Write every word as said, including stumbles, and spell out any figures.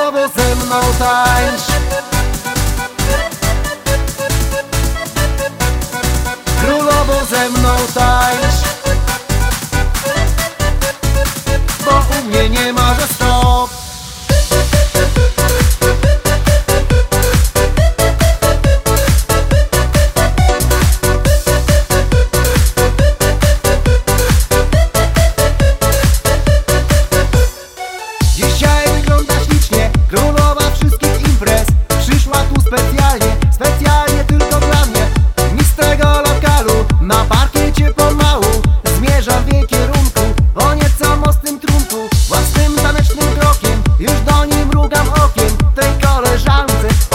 Królowo ze mną tańcz, królowo ze mną tańcz, bo u mnie nie ma, że stop. Dzisiaj wygląda ślicznie, królowa wszystkich imprez. Przyszła tu specjalnie, specjalnie tylko dla mnie. Mistrz tego lokalu, na parkiecie pomału zmierzam w jej kierunku, o nieco mocnym trunku. Własnym tanecznym krokiem już do niej mrugam okiem. Tej koleżance